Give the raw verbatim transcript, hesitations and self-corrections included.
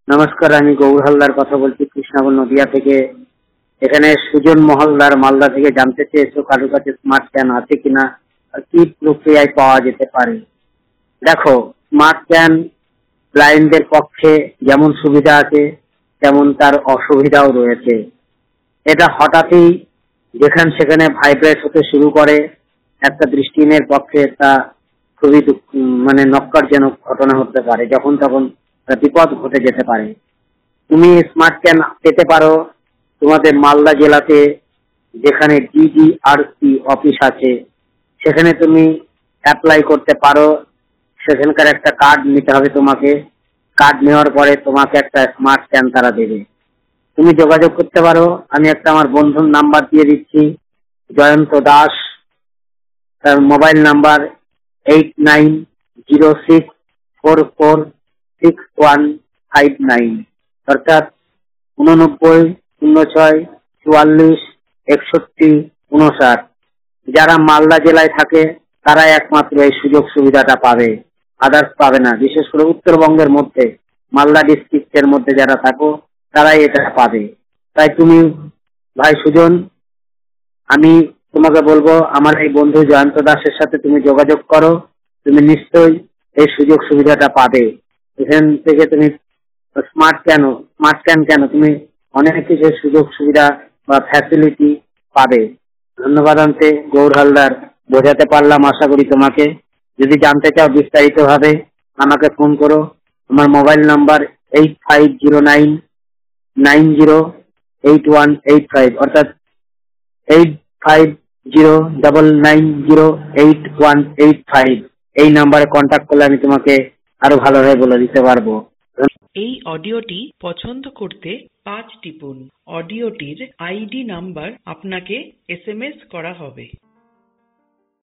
নমস্কার, আমি গৌর হালদার কথা বলছি কৃষ্ণনগর নদিয়া থেকে। এখানে সুজন মহলদার মালদা থেকে জানতে চেয়েছো কারোর কাছে স্মার্ট ক্যান আছে কিনা আর কি প্রক্রিয়ায় পাওয়া যেতে পারে। দেখো, স্মার্ট ক্যান ব্লাইন্ডদের পক্ষে যেমন সুবিধা আছে তেমন তার অসুবিধাও রয়েছে। এটা হঠাৎই যেখানে সেখানে ভাইব্রেট হতে শুরু করে, একটা দৃষ্টিহীনের পক্ষে তা খুবই মানে নক্কারজনক ঘটনা হতে পারে, যখন তখন বিপদ ঘটে যেতে পারে। তুমি স্মার্ট ক্যান পেতে পারো তোমাদের মালদা জেলাতে, যেখানে ডিডিআরসি অফিস আছে সেখানে তুমি অ্যাপ্লাই করতে পারো। সেখানকার একটা কার্ড নিতে হবে তোমাকে। কার্ড নেওয়ার পরে তোমাকে একটা স্মার্ট ক্যান তারা দেবে। তুমি যোগাযোগ করতে পারো। আমি একটা আমার বন্ধুর নাম্বার দিয়ে দিচ্ছি, জয়ন্ত দাস। তার mobile number eight nine zero six four four six one five nine, অর্থাৎ উননব্বই শূন্য ছয় চুয়াল্লিশ একষট্টি উনষাট। যারা মালদা জেলায় থাকে তারা একমাত্র এই সুযোগ সুবিধাটা পাবে, আদার্স পাবে না। বিশেষ করে উত্তরবঙ্গের মধ্যে মালদা ডিস্ট্রিক্টের মধ্যে যারা থাকো তারাই এটা পাবে। তাই তুমি ভাই সুজন, আমি তোমাকে বলবো আমার এই বন্ধু জয়ন্ত দাসের সাথে তুমি যোগাযোগ করো। তুমি নিশ্চয়ই এই সুযোগ সুবিধাটা পাবে। এখান থেকে তুমি স্মার্ট কেন স্মার্ট ক্যান কেন তুমি অনেক কিছু সুযোগ সুবিধা বা ফ্যাসিলিটি পাবে। ধন্যবাদ। আনতে গৌর হালদার বোঝাতে পারলাম আশা করি তোমাকে। যদি জানতে চাও বিস্তারিত ভাবে আমাকে ফোন করো। আমার mobile number eight five zero nine nine zero eight one eight five, অর্থাৎ eight five zero double nine zero eight one eight five. এই নাম্বারে কন্ট্যাক্ট করলে আমি তোমাকে আরো ভালোভাবে বলে দিতে পারবো। এই অডিওটি পছন্দ করতে পাঁচ টিপুন। অডিওটির আইডি নাম্বার আপনাকে এস এম এস করা হবে।